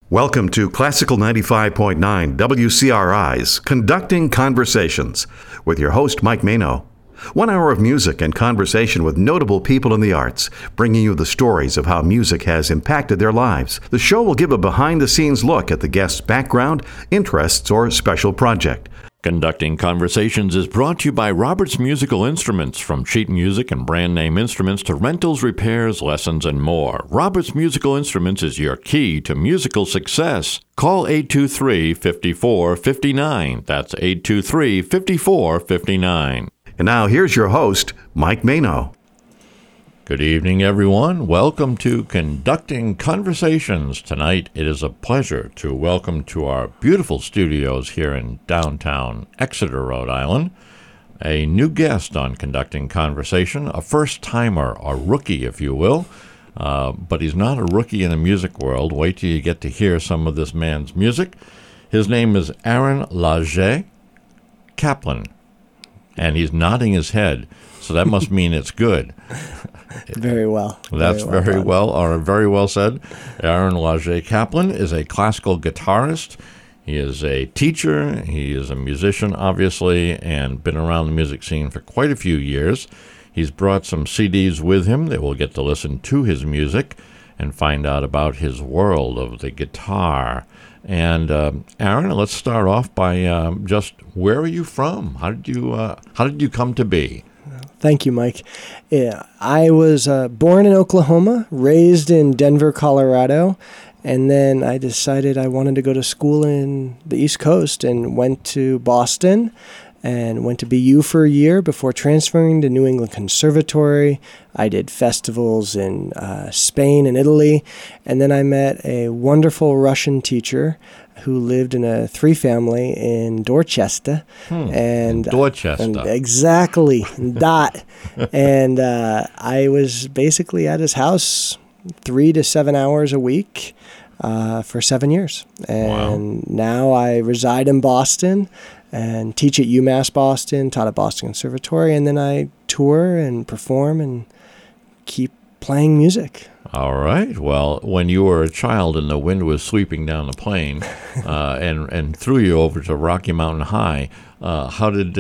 Welcome to Classical 95.9 WCRI's Conducting Conversations with your host, Mike Mano. 1 hour of music and conversation with notable people in the arts, bringing you the stories of how music has impacted their lives. The show will give a behind-the-scenes look at the guest's background, interests, or special project. Conducting Conversations is brought to you by Roberts Musical Instruments, from sheet music and brand name instruments to rentals, repairs, lessons, and more. Roberts Musical Instruments is your key to musical success. Call 823-5459. That's 823-5459. And now here's your host, Mike Mano. Good evening, everyone. Welcome to Conducting Conversations. Tonight, it is a pleasure to welcome to our beautiful studios here in downtown Exeter, Rhode Island, a new guest on Conducting Conversation, a first-timer, a rookie, if you will. But he's not a rookie in the music world. Wait till you get to hear some of this man's music. His name is Aaron Laget Kaplan, and he's nodding his head, so that must mean it's good. Very well. That's very well said. Aaron Laget Kaplan is a classical guitarist. He is a teacher. He is a musician, obviously, and been around the music scene for quite a few years. He's brought some CDs with him that we'll get to listen to his music and find out about his world of the guitar. And Aaron, let's start off by just, where are you from? How did you come to be? Thank you, Mike. Yeah, I was born in Oklahoma, raised in Denver, Colorado, and then I decided I wanted to go to school in the East Coast and went to Boston and went to BU for a year before transferring to New England Conservatory. I did festivals in Spain and Italy, and then I met a wonderful Russian teacher who lived in a three-family in Dorchester. Dorchester. And exactly, dot. And I was basically at his house 3 to 7 hours a week for 7 years. And Now I reside in Boston and teach at UMass Boston, taught at Boston Conservatory, and then I tour and perform and keep playing music. All right. Well, when you were a child and the wind was sweeping down the plain and threw you over to Rocky Mountain High, how did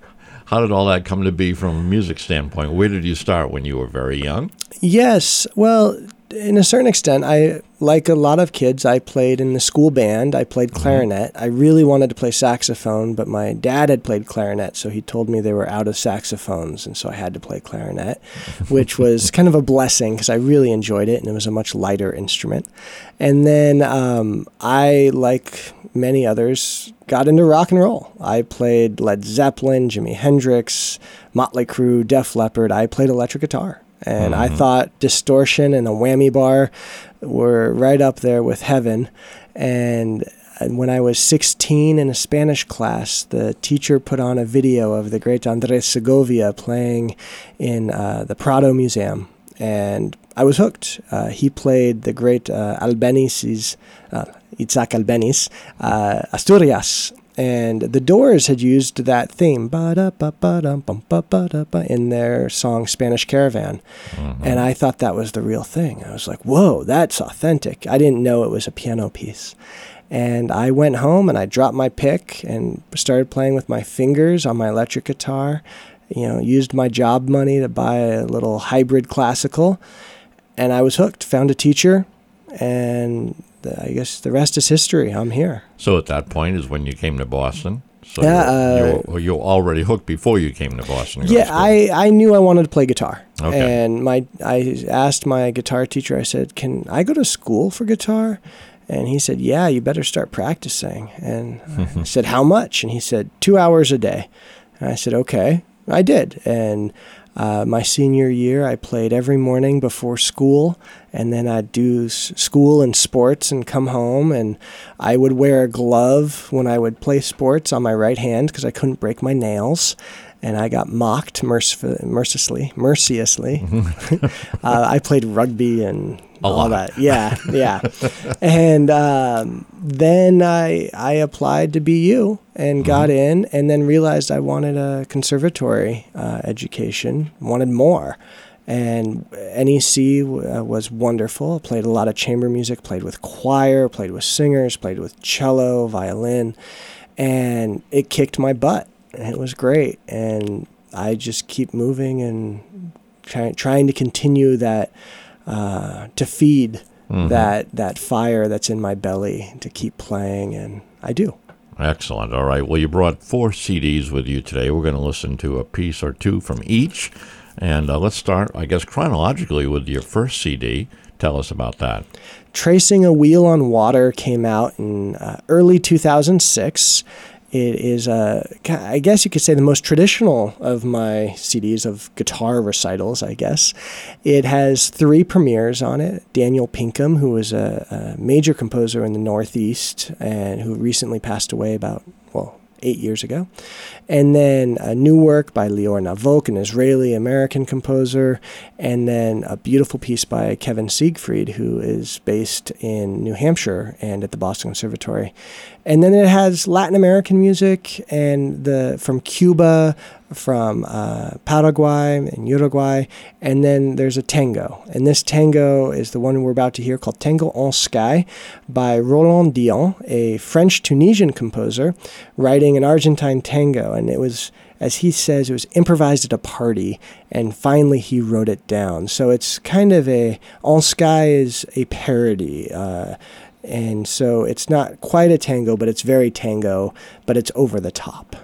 all that come to be from a music standpoint? Where did you start when you were very young? Yes. Well, in a certain extent, like a lot of kids, I played in the school band. I played clarinet. I really wanted to play saxophone, but my dad had played clarinet, so he told me they were out of saxophones, and so I had to play clarinet, which was kind of a blessing because I really enjoyed it, and it was a much lighter instrument. And then I, like many others, got into rock and roll. I played Led Zeppelin, Jimi Hendrix, Motley Crue, Def Leppard. I played electric guitar. And I thought distortion and a whammy bar were right up there with heaven. And when I was 16 in a Spanish class, the teacher put on a video of the great Andres Segovia playing in the Prado Museum. And I was hooked. He played the great Itzhak Albéniz, Asturias. And the Doors had used that theme in their song Spanish Caravan. And I thought that was the real thing. I was like, whoa, that's authentic. I didn't know it was a piano piece. And I went home and I dropped my pick and started playing with my fingers on my electric guitar. Used my job money to buy a little hybrid classical. And I was hooked, found a teacher, and I guess the rest is history. I'm here. So at that point is when you came to Boston. So you were already hooked before you came to Boston. Yeah, I knew I wanted to play guitar. Okay. And I asked my guitar teacher, I said, can I go to school for guitar? And he said, yeah, you better start practicing. And I said, how much? And he said, 2 hours a day. And I said, okay. I did. And my senior year, I played every morning before school, and then I'd do school and sports and come home, and I would wear a glove when I would play sports on my right hand because I couldn't break my nails, and I got mocked mercilessly. I played rugby and all that. Yeah. And then I applied to BU and got in, and then realized I wanted a conservatory education, wanted more. And NEC was wonderful. Played a lot of chamber music, played with choir, played with singers, played with cello, violin, and it kicked my butt. And it was great. And I just keep moving and trying to continue that, to feed that fire that's in my belly to keep playing, and I do. Excellent. All right. Well, you brought 4 CDs with you today. We're going to listen to a piece or two from each. And let's start, I guess, chronologically with your first CD. Tell us about that. Tracing a Wheel on Water came out in early 2006. It is, I guess you could say, the most traditional of my CDs of guitar recitals, I guess. It has 3 premieres on it. Daniel Pinkham, who was a major composer in the Northeast and who recently passed away about, 8 years ago. And then a new work by Lior Navok, an Israeli-American composer, and then a beautiful piece by Kevin Siegfried, who is based in New Hampshire and at the Boston Conservatory. And then it has Latin American music and from Cuba, from Paraguay and Uruguay, and then there's a tango. And this tango is the one we're about to hear, called Tango en Sky by Roland Dion, a French-Tunisian composer, writing an Argentine tango. And it was, as he says, it was improvised at a party, and finally he wrote it down. So it's kind of En Sky is a parody, and so it's not quite a tango, but it's very tango, but it's over the top.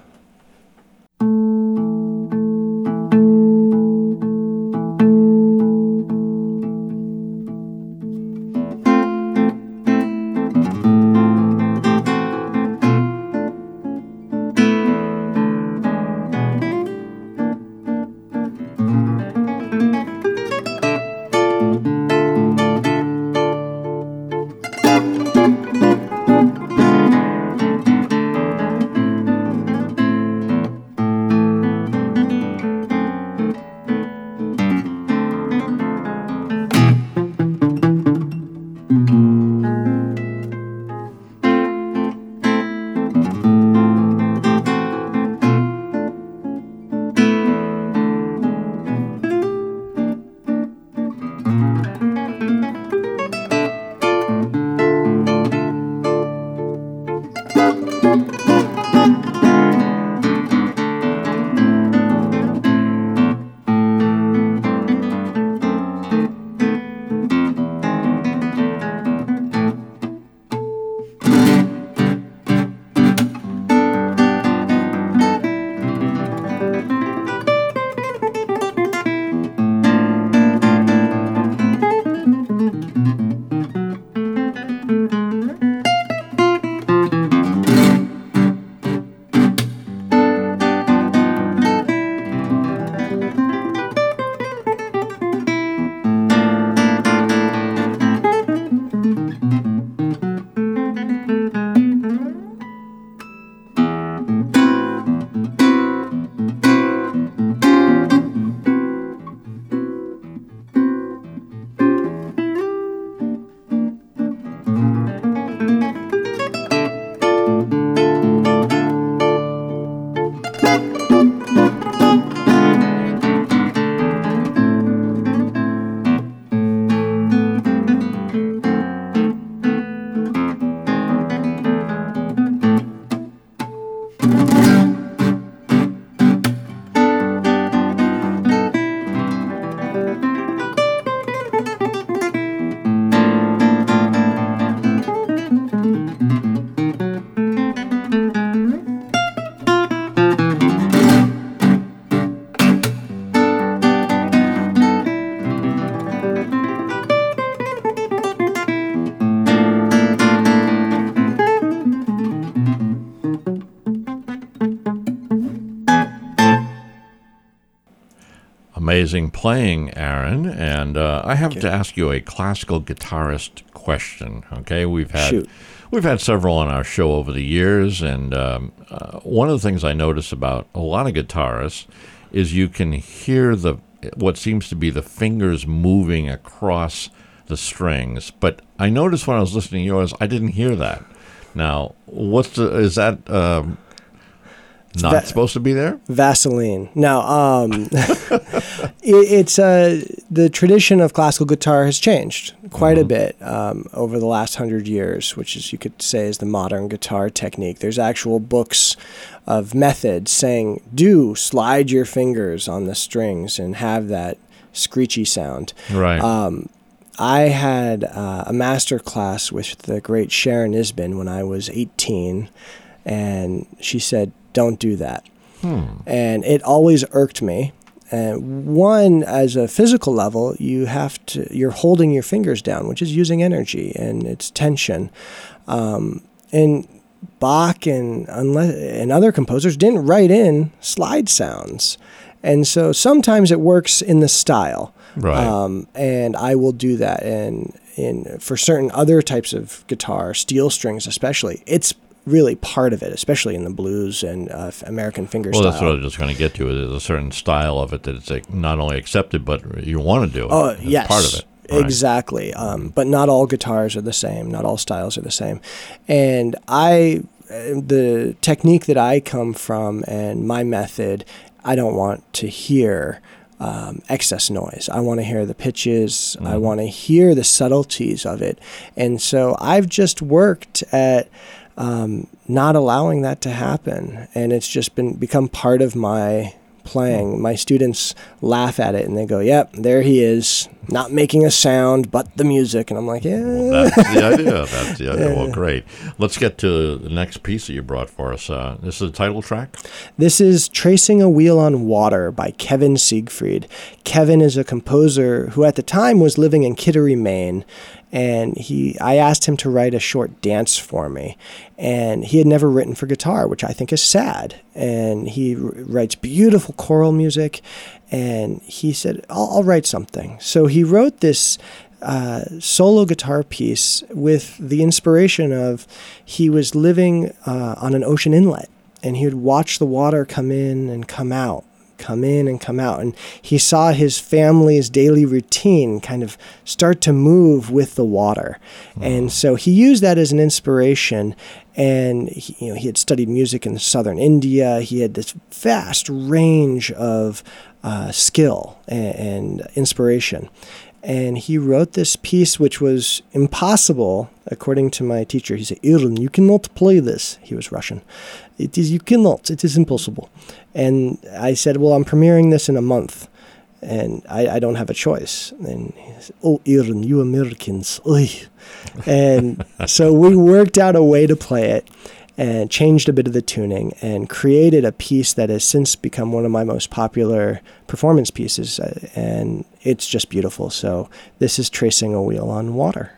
Amazing playing, Aaron, and I have to ask you a classical guitarist question. Okay, we've had several on our show over the years, and one of the things I notice about a lot of guitarists is you can hear what seems to be the fingers moving across the strings. But I noticed when I was listening to yours, I didn't hear that. Now, is that not supposed to be there? Vaseline. No, it's the tradition of classical guitar has changed quite a bit over the last 100 years, which is, you could say, is the modern guitar technique. There's actual books of methods saying, slide your fingers on the strings and have that screechy sound. Right. I had a master class with the great Sharon Isbin when I was 18, and she said, don't do that. And it always irked me. One, as a physical level, you're holding your fingers down, which is using energy and it's tension. And Bach and other composers didn't write in slide sounds. And so sometimes it works in the style. Right. And I will do that. And for certain other types of guitar, steel strings especially, it's really part of it, especially in the blues and American fingerstyle. Well, that's what I was just going to get to. There's a certain style of it that it's not only accepted, but you want to do it. Oh, it's yes. part of it. Right. Exactly. But not all guitars are the same. Not all styles are the same. And the technique that I come from and my method, I don't want to hear excess noise. I want to hear the pitches. I want to hear the subtleties of it. And so I've just worked at not allowing that to happen. And it's just become part of my playing. My students laugh at it and they go, yep, there he is, not making a sound, but the music. And I'm like, yeah. Well, that's the idea. That's the idea. Well, great. Let's get to the next piece that you brought for us. This is a title track? This is Tracing a Wheel on Water by Kevin Siegfried. Kevin is a composer who at the time was living in Kittery, Maine. And I asked him to write a short dance for me. And he had never written for guitar, which I think is sad. And he writes beautiful choral music. And he said, I'll write something. So he wrote this solo guitar piece with the inspiration of he was living on an ocean inlet. And he would watch the water come in and come out. Come in and come out. And he saw his family's daily routine kind of start to move with the water. And so he used that as an inspiration. And he had studied music in southern India. He had this vast range of skill and inspiration. And he wrote this piece, which was impossible, according to my teacher. He said, Iran, you cannot play this. He was Russian. You cannot. It is impossible. And I said, well, I'm premiering this in a month, and I don't have a choice. And he said, oh, Iran, you Americans. Oy. And so we worked out a way to play it and changed a bit of the tuning and created a piece that has since become one of my most popular performance pieces. And it's just beautiful. So this is Tracing a Wheel on Water.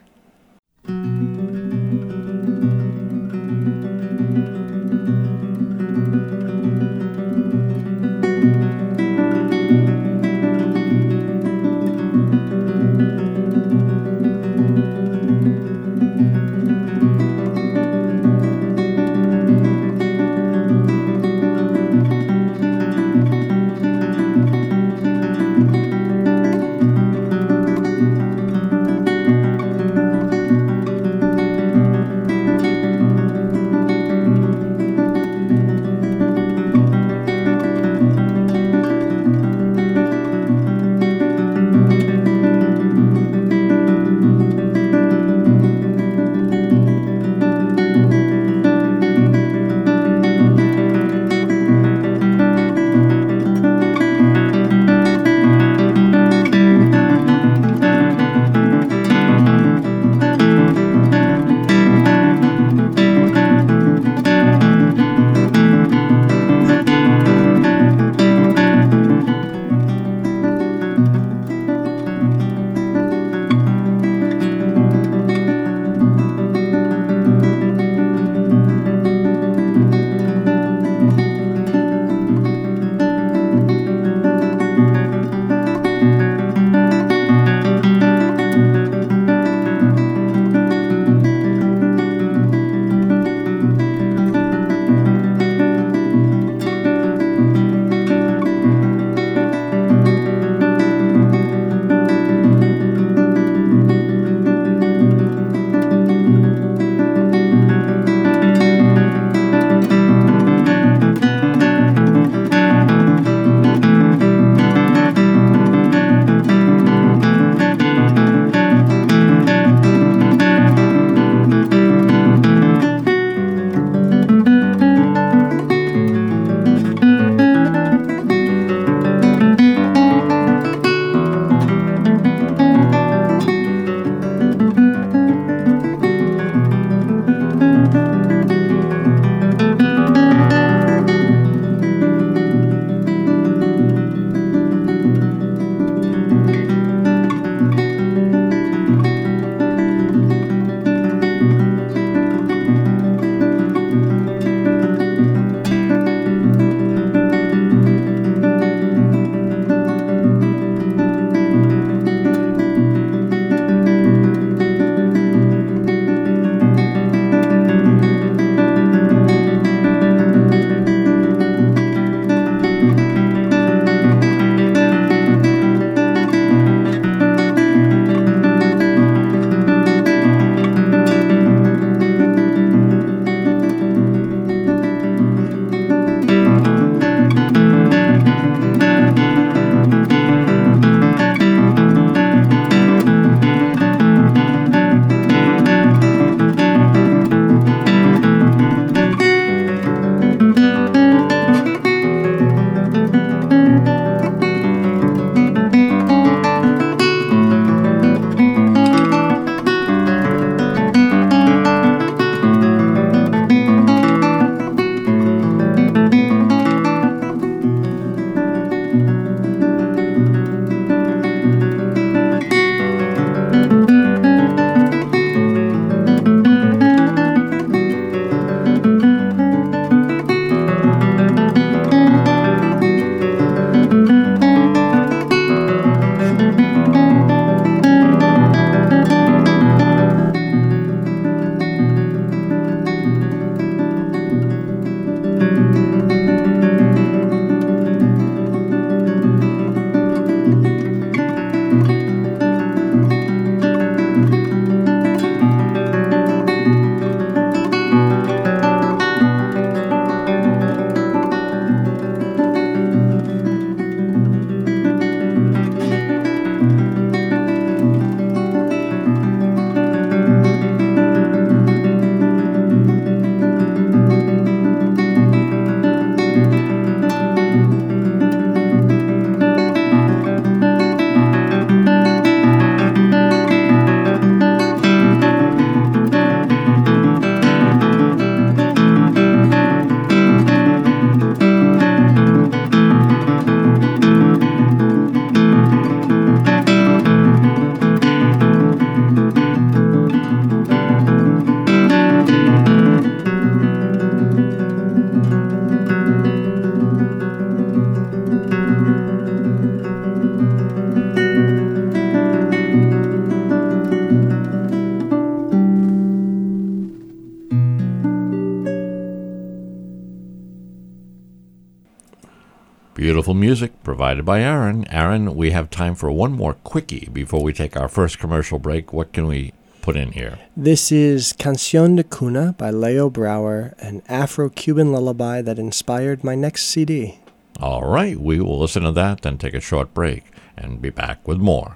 Beautiful music provided by Aaron. Aaron, we have time for one more quickie before we take our first commercial break. What can we put in here? This is Canción de Cuna by Leo Brouwer, an Afro-Cuban lullaby that inspired my next CD. All right, we will listen to that, then take a short break and be back with more.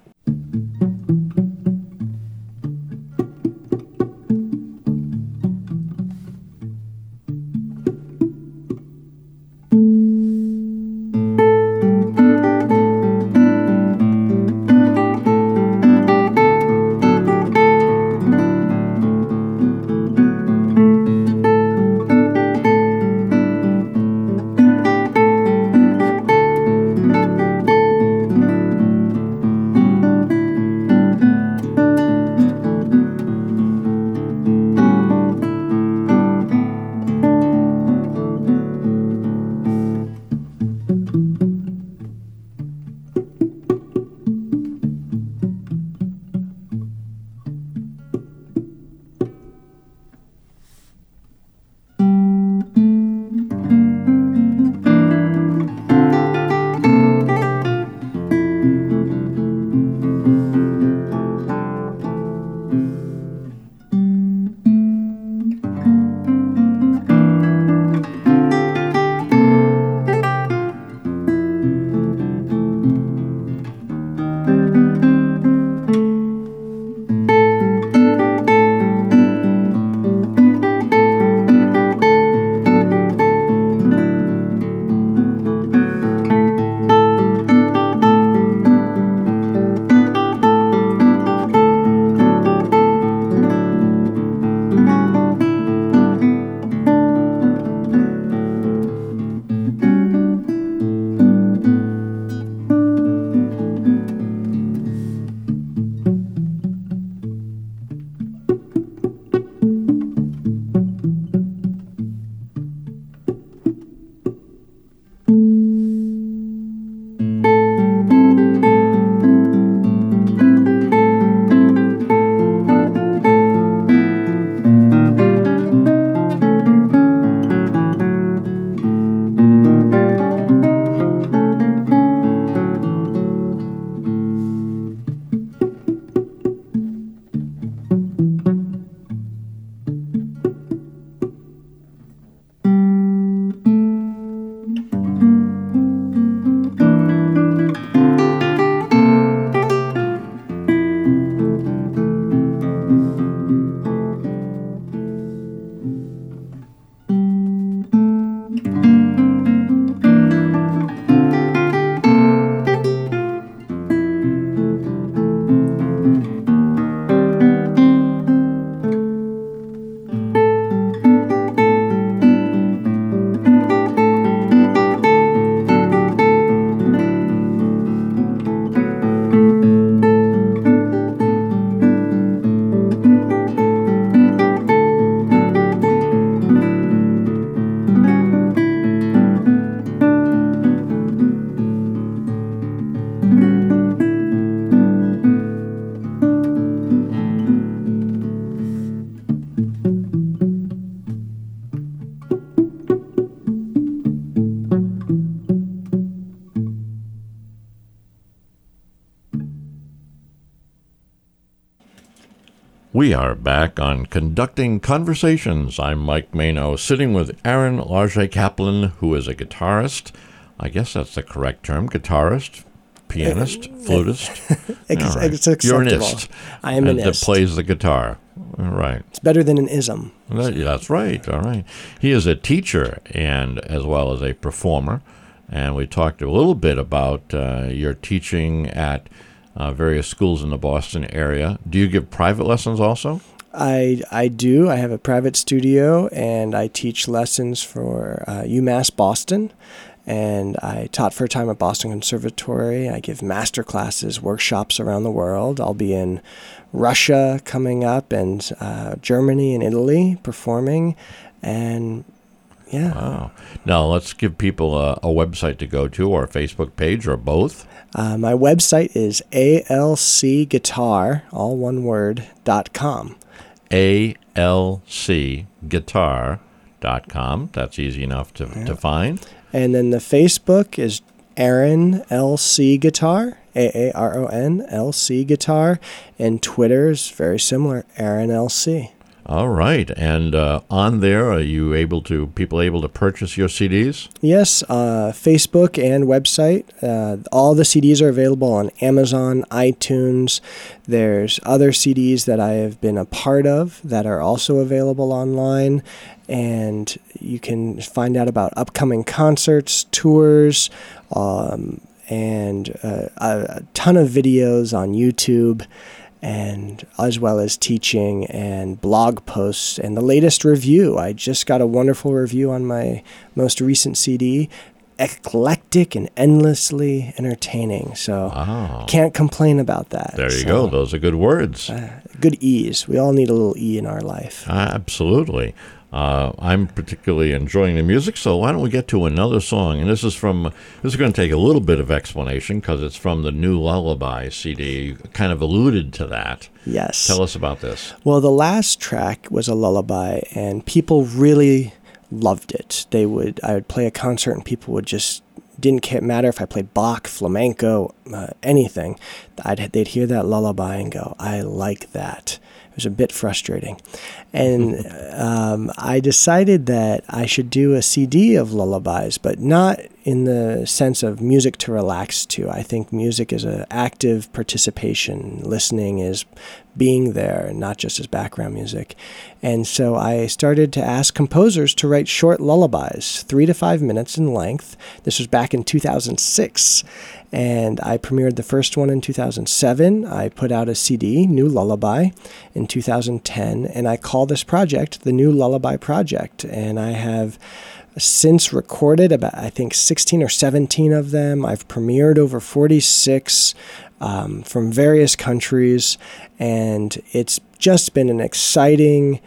We are back on Conducting Conversations. I'm Mike Mano, sitting with Aaron Larget-Kaplan, who is a guitarist. I guess that's the correct term. Guitarist, pianist, flutist. It's acceptable. You're an ist. I am an ist. That plays the guitar. All right. It's better than an ism. That's right. All right. He is a teacher and as well as a performer. And we talked a little bit about your teaching at various schools in the Boston area. Do you give private lessons also? I do. I have a private studio, and I teach lessons for UMass Boston. And I taught for a time at Boston Conservatory. I give master classes, workshops around the world. I'll be in Russia coming up, and Germany and Italy performing. And yeah. Wow. Now, let's give people a website to go to, or a Facebook page, or both. My website is alcguitar, all one word, .com. alcguitar.com. That's easy enough to find. And then the Facebook is Aaron LC Guitar, Aaron LC Guitar, and Twitter is very similar, Aaron LC. All right. And on there, are people able to purchase your CDs? Yes, Facebook and website. All the CDs are available on Amazon, iTunes. There's other CDs that I have been a part of that are also available online. And you can find out about upcoming concerts, tours, and a ton of videos on YouTube, and as well as teaching and blog posts and the latest review. I just got a wonderful review on my most recent CD. Eclectic and endlessly entertaining. So can't complain about that. There you go. Those are good words. Good E's. We all need a little E in our life. Absolutely. I'm particularly enjoying the music, so why don't we get to another song? And this is going to take a little bit of explanation because it's from the New Lullaby CD. You kind of alluded to that. Yes. Tell us about this. Well, the last track was a lullaby, and people really loved it. I would play a concert, and people would just didn't matter if I played Bach, flamenco, anything. They'd hear that lullaby and go, "I like that." It was a bit frustrating. And I decided that I should do a CD of lullabies, but not in the sense of music to relax to. I think music is an active participation. Listening is being there, not just as background music. And so I started to ask composers to write short lullabies, 3 to 5 minutes in length. This was back in 2006. And I premiered the first one in 2007. I put out a CD, New Lullaby, in 2010. And I call this project the New Lullaby Project. And I have since recorded about, I think, 16 or 17 of them. I've premiered over 46 from various countries. And it's just been an exciting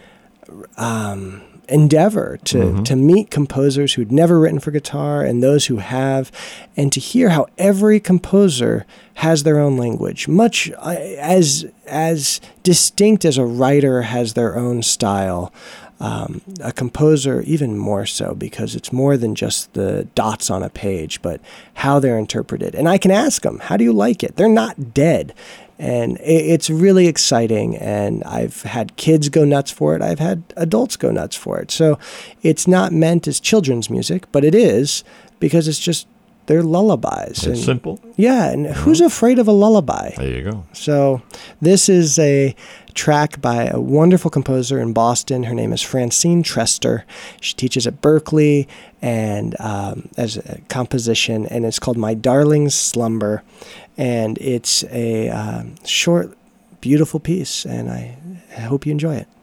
endeavor to meet composers who'd never written for guitar and those who have, and to hear how every composer has their own language, much as distinct as a writer has their own style. A composer even more so, because it's more than just the dots on a page, but how they're interpreted. And I can ask them, how do you like it? They're not dead. And it's really exciting, and I've had kids go nuts for it. I've had adults go nuts for it. So it's not meant as children's music, but it is, because it's just, they're lullabies. It's simple. Yeah, and who's afraid of a lullaby? There you go. So this is a track by a wonderful composer in Boston. Her name is Francine Trester. She teaches at Berkeley and as a composition, and it's called My Darling's Slumber. And it's a short, beautiful piece, and I hope you enjoy it.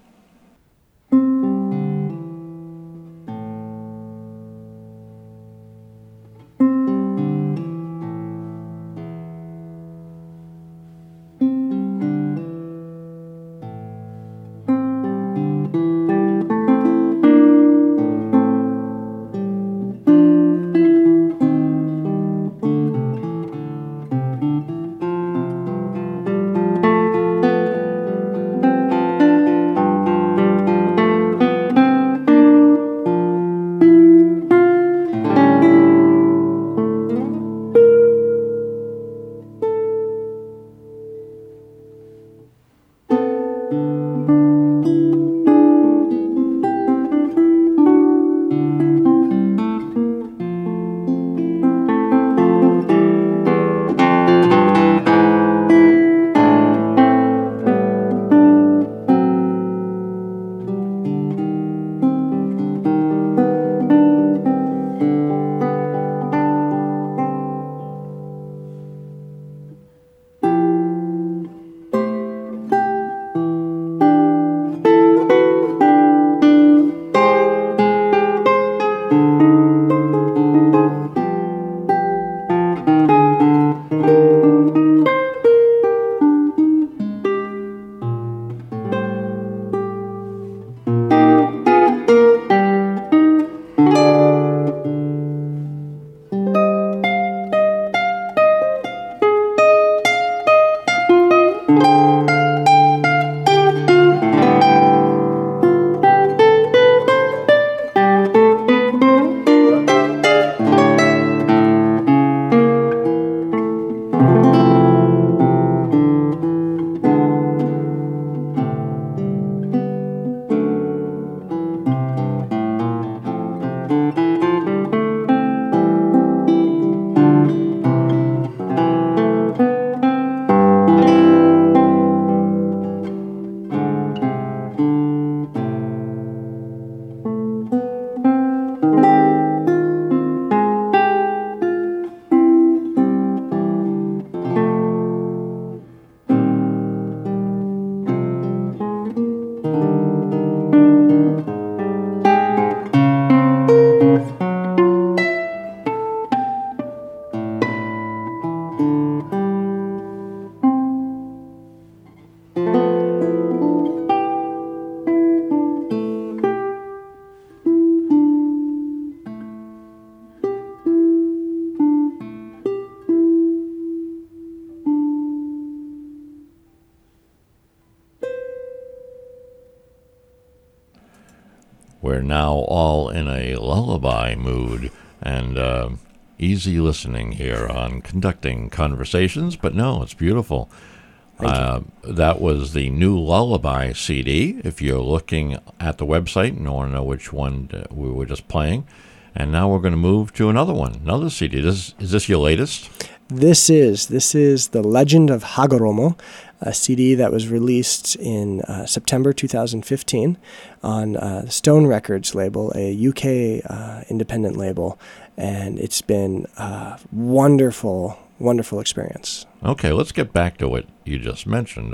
we're now all in a lullaby mood and easy listening here on Conducting Conversations. But no, it's beautiful. That was the new Lullaby CD. If you're looking at the website and want to know which one we were just playing. And now we're going to move to another one, another CD. Is this your latest? This is The Legend of Hagoromo, a CD that was released in September 2015 on Stone Records label, a UK independent label. And it's been a wonderful, wonderful experience. Okay, let's get back to what you just mentioned.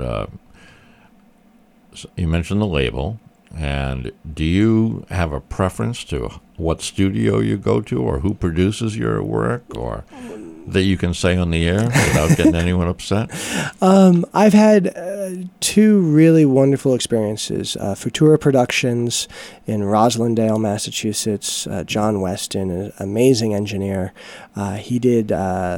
You mentioned the label. And do you have a preference to what studio you go to or who produces your work or that you can say on the air without getting anyone upset? I've had two really wonderful experiences. Futura Productions in Roslindale, Massachusetts. John Weston, an amazing engineer. He did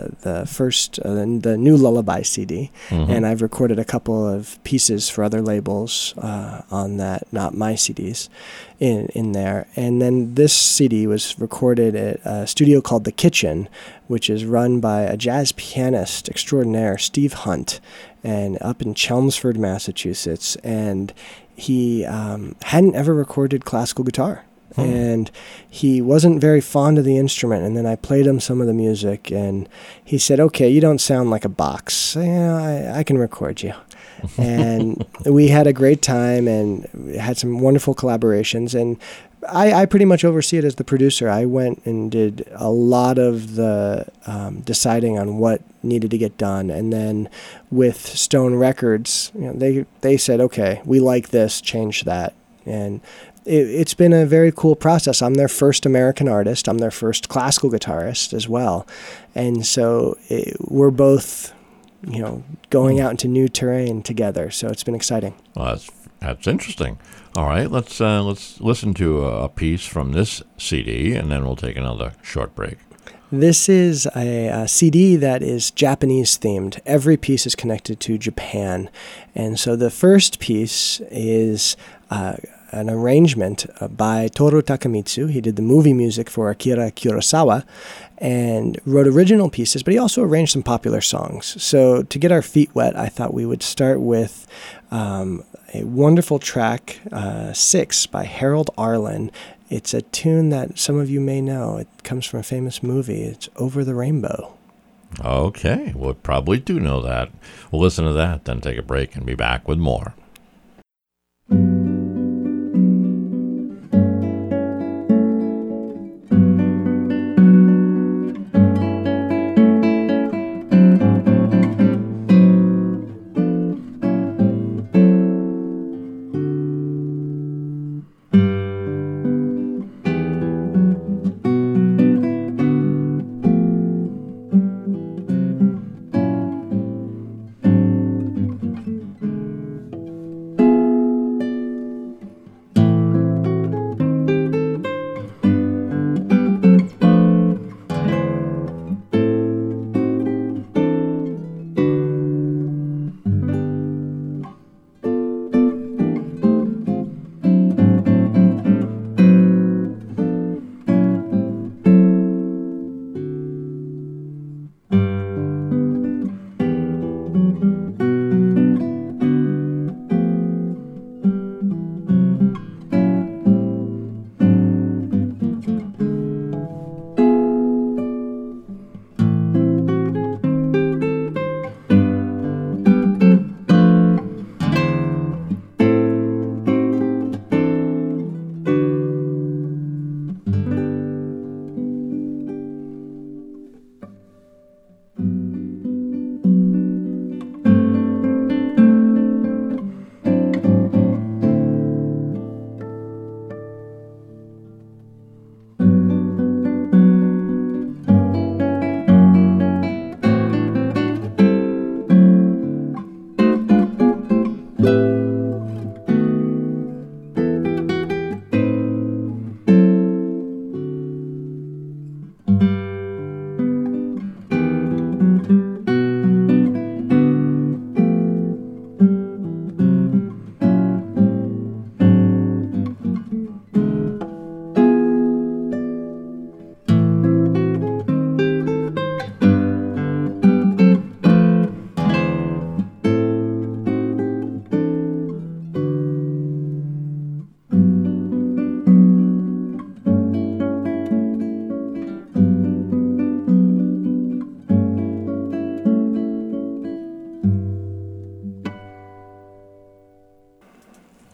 the new Lullaby CD, and I've recorded a couple of pieces for other labels on that, not my CDs, in there. And then this CD was recorded at a studio called The Kitchen, which is run by a jazz pianist extraordinaire, Steve Hunt, and up in Chelmsford, Massachusetts. And he hadn't ever recorded classical guitar. And he wasn't very fond of the instrument. And then I played him some of the music, and he said, "Okay, you don't sound like a box. I can record you." And we had a great time and had some wonderful collaborations. And I pretty much oversee it as the producer. I went and did a lot of the deciding on what needed to get done. And then with Stone Records, they said, "Okay, we like this, change that." And it's been a very cool process. I'm their first American artist. I'm their first classical guitarist as well. And so we're both, going out into new terrain together. So it's been exciting. Well, that's interesting. All right, let's listen to a piece from this CD, and then we'll take another short break. This is a CD that is Japanese themed. Every piece is connected to Japan. And so the first piece is an arrangement by Toru Takemitsu. He did the movie music for Akira Kurosawa and wrote original pieces, but he also arranged some popular songs. So to get our feet wet, I thought we would start with a wonderful track, 6, by Harold Arlen. It's a tune that some of you may know. It comes from a famous movie. It's Over the Rainbow. Okay, we probably do know that. We'll listen to that, then take a break and be back with more.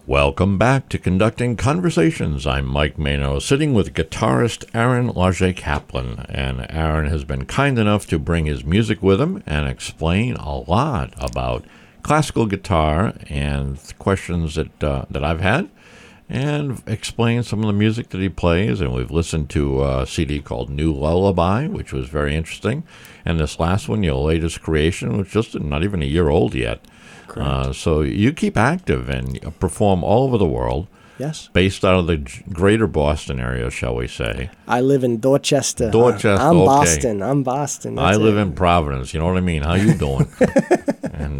Welcome back to Conducting Conversations. I'm Mike Mano, sitting with guitarist Aaron Larget-Kaplan. And Aaron has been kind enough to bring his music with him and explain a lot about classical guitar and questions that I've had, and explain some of the music that he plays. And we've listened to a CD called New Lullaby, which was very interesting. And this last one, your latest creation, was just not even a year old yet. So you keep active and perform all over the world. Yes. Based out of the greater Boston area, shall we say. I live in Dorchester. I'm Boston. I'm Boston. I live in Providence. You know what I mean? How you doing? And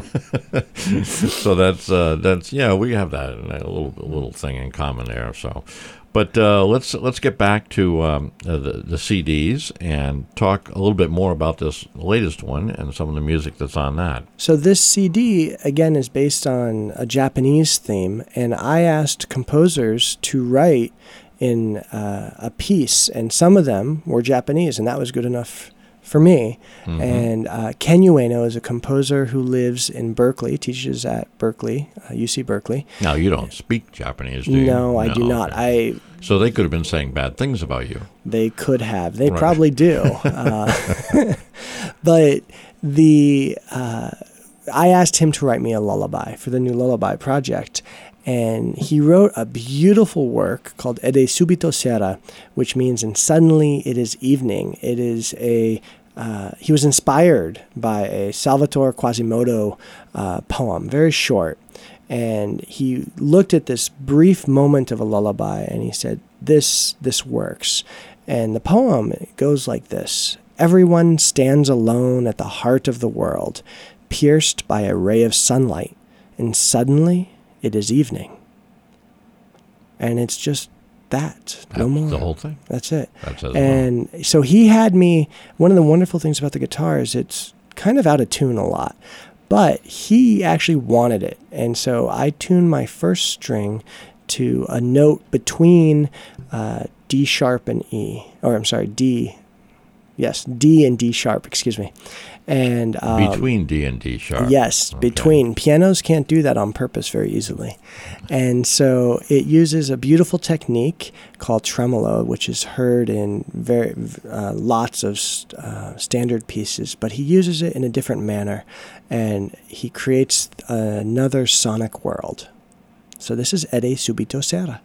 so that's yeah, we have that a little thing in common there. So, but let's get back to the CDs and talk a little bit more about this latest one and some of the music that's on that. So this CD, again, is based on a Japanese theme, and I asked composers to write in a piece, and some of them were Japanese, and that was good enough for me. Mm-hmm. And Ken Ueno is a composer who lives in Berkeley, teaches at Berkeley, UC Berkeley. Now, you don't speak Japanese, do you? No, I do not. Okay. So they could have been saying bad things about you. They could have. They probably do. But I asked him to write me a lullaby for the New Lullaby project. And he wrote a beautiful work called Ede Subito Sera, which means "and suddenly it is evening." It is he was inspired by a Salvatore Quasimodo poem, very short. And he looked at this brief moment of a lullaby and he said, this works. And the poem goes like this: everyone stands alone at the heart of the world, pierced by a ray of sunlight, and suddenly it is evening. And it's just that. No more. The whole thing. That's it. And so he had me, one of the wonderful things about the guitar is it's kind of out of tune a lot, but he actually wanted it. And so I tuned my first string to a note between D sharp and E, or I'm sorry, D. Yes, D and D sharp, excuse me. And between D and D sharp. Yes, okay. Between. Pianos can't do that on purpose very easily. And so it uses a beautiful technique called tremolo, which is heard in lots of standard pieces, but he uses it in a different manner, and he creates another sonic world. So this is Ede Subito Sera.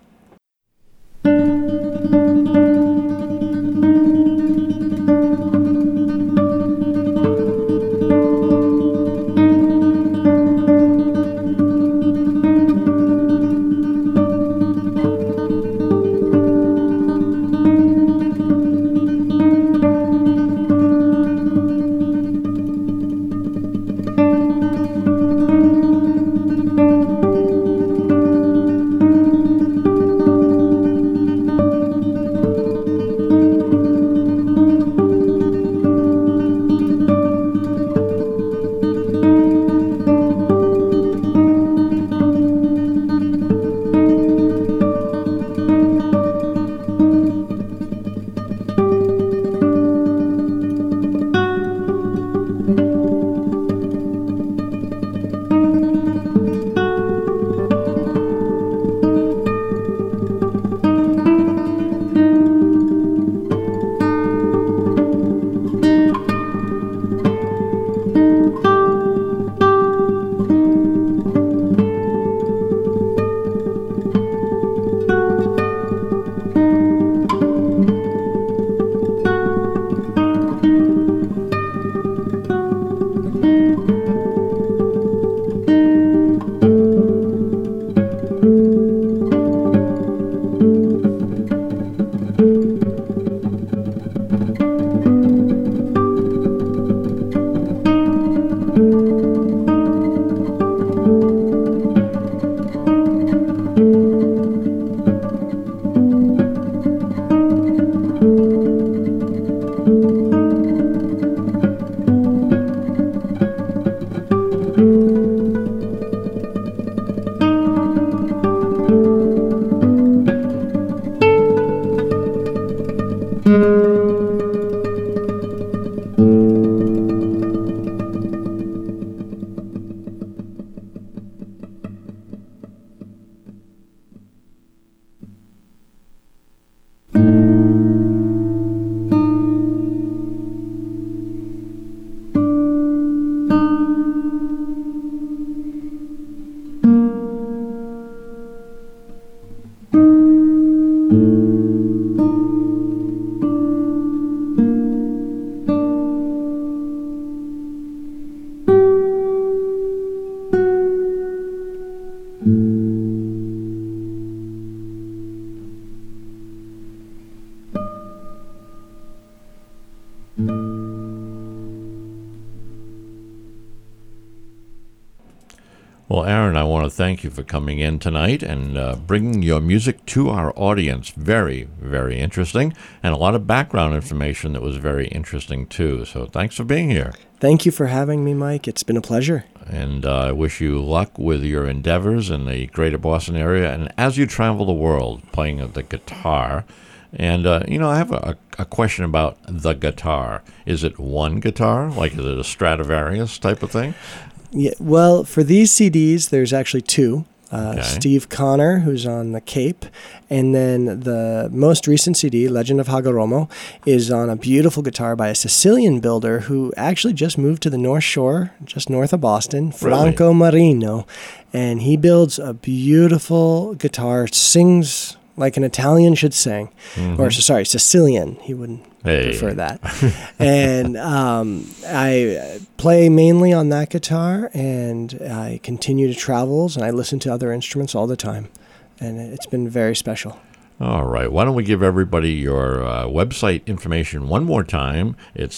Well, Aaron, I want to thank you for coming in tonight and bringing your music to our audience. Very, very interesting, and a lot of background information that was very interesting, too. So thanks for being here. Thank you for having me, Mike. It's been a pleasure. And I wish you luck with your endeavors in the greater Boston area and as you travel the world playing the guitar. And, I have a question about the guitar. Is it one guitar? Like, is it a Stradivarius type of thing? Yeah, well, for these CDs, there's actually two. Okay. Steve Connor, who's on the Cape, and then the most recent CD, Legend of Hagoromo, is on a beautiful guitar by a Sicilian builder who actually just moved to the North Shore, just north of Boston, Franco Marino, and he builds a beautiful guitar, sings like an Italian should sing, or sorry, Sicilian. He wouldn't prefer that. And I play mainly on that guitar, and I continue to travels, and I listen to other instruments all the time, and it's been very special. All right. Why don't we give everybody your website information one more time? It's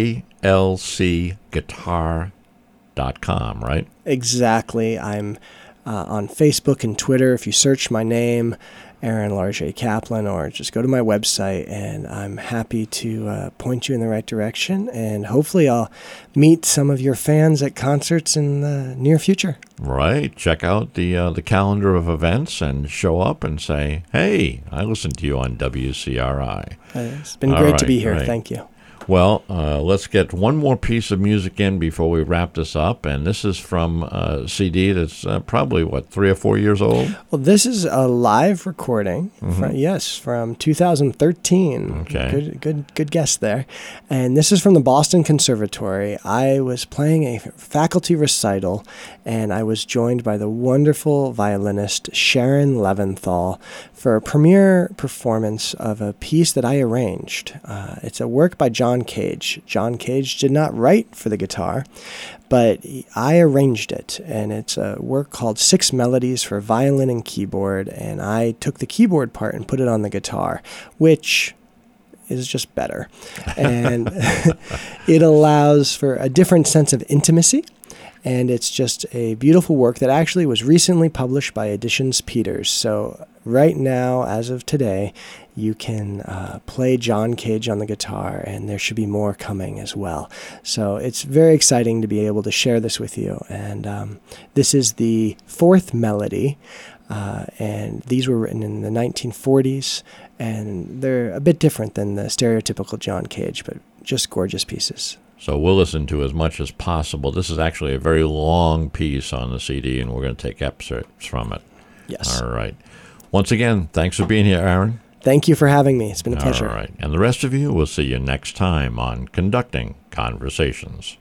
alcguitar.com, right? Exactly. I'm on Facebook and Twitter. If you search my name, Aaron Large Kaplan, or just go to my website, and I'm happy to point you in the right direction, and hopefully I'll meet some of your fans at concerts in the near future. Right. Check out the calendar of events and show up and say, hey, I listened to you on WCRI. It's been great to be here. Right. Thank you. Well, let's get one more piece of music in before we wrap this up, and this is from a CD that's probably, 3 or 4 years old? Well, this is a live recording, from 2013. Okay. Good guess there. And this is from the Boston Conservatory. I was playing a faculty recital, and I was joined by the wonderful violinist Sharon Leventhal for a premiere performance of a piece that I arranged. It's a work by John Cage. John Cage did not write for the guitar, but I arranged it, and it's a work called Six Melodies for Violin and Keyboard, and I took the keyboard part and put it on the guitar, which is just better. And it allows for a different sense of intimacy, and it's just a beautiful work that actually was recently published by Editions Peters. So right now, as of today, you can play John Cage on the guitar, and there should be more coming as well. So it's very exciting to be able to share this with you. And this is the fourth melody, and these were written in the 1940s, and they're a bit different than the stereotypical John Cage, but just gorgeous pieces. So we'll listen to as much as possible. This is actually a very long piece on the CD, and we're going to take excerpts from it. Yes. All right. Once again, thanks for being here, Aaron. Thank you for having me. It's been a pleasure. All right. And the rest of you, we'll see you next time on Conducting Conversations.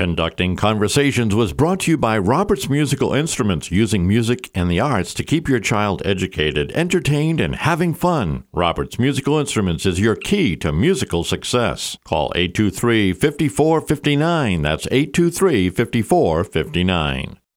Conducting Conversations was brought to you by Roberts Musical Instruments, using music and the arts to keep your child educated, entertained, and having fun. Roberts Musical Instruments is your key to musical success. Call 823-5459. That's 823-5459.